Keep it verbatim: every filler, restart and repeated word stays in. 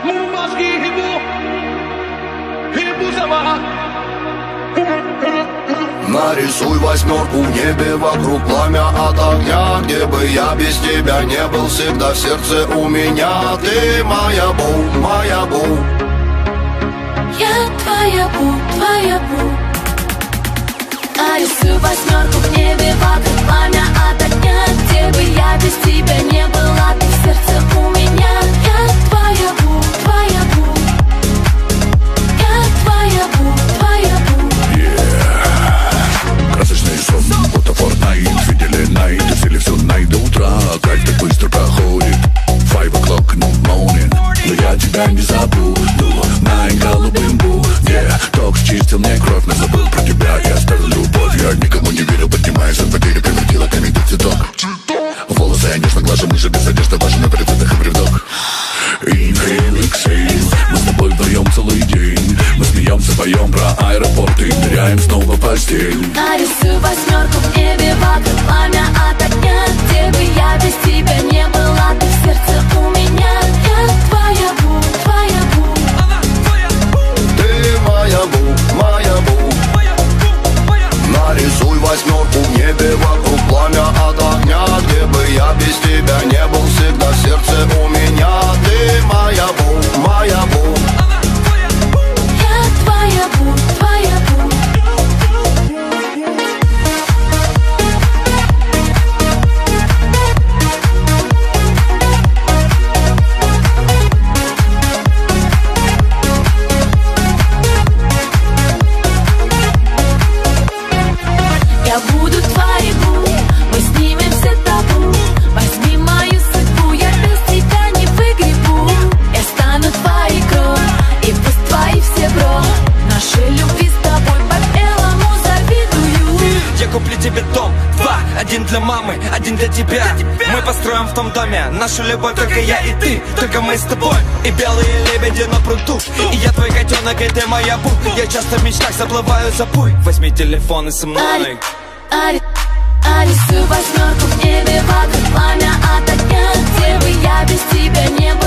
Нарисуй восьмерку в небе, вокруг пламя от огня. Где бы я без тебя не был, всегда в сердце у меня. Ты моя бу, моя бу. Я твоя бу, твоя бу. Нарисуй восьмерку в небе, вокруг пламя от огня. Где бы я без тебя не была, ты в сердце у меня. Я твоя бу, твоя бу. Я твоя бу, твоя бу. Красочный сон, будто Fortnite. Видели найт, усили всю найт до утра. Кайф так быстро проходит. Five o'clock in the morning. Но я тебя не забуду. Моим голубым буде. Ток счистил мне кровь, но забыл про тебя. Я оставил любовь, я никому не верил. Поднимаясь от потери, превратила камень в цветок. Волосы я нежно глажу, мы же без одежды важны при выдох и при вдох. Inhale, exhale. Мы с тобой вдвоем целый день. Мы смеемся, поем про аэропорты, ныряем снова в постель. Нарисуй восьмерку в небе, вокруг пламя от огня. Где бы я без тебя не была, ты в сердце у меня. Я твоя бу, твоя бу. Ты моя бу, моя бу. Нарисуй восьмерку в небе, вокруг пламя от огня. Где бы я без тебя не был, всегда в сердце у меня. Ты моя бу, моя бу. Я твоя бу, твоя бу. Я буду твоей бу, мы снимем все табу. Возьми мою судьбу, я без тебя не выгребу. Я стану твоей кровь, и пусть твои все бро. Нашей любви с тобой по-белому завидую. Я куплю тебе дом, два, один для мамы, один для тебя. Мы построим в том доме нашу любовь, только я и ты, только мы с тобой. И белые лебеди на пруду, и я твой котенок, и ты моя бу. Я часто в мечтах заплываю за буй. Возьми телефон и со мной. Ари, нарисуй восьмерку в небе, вокруг пламя от огня. Где бы я без тебя не была,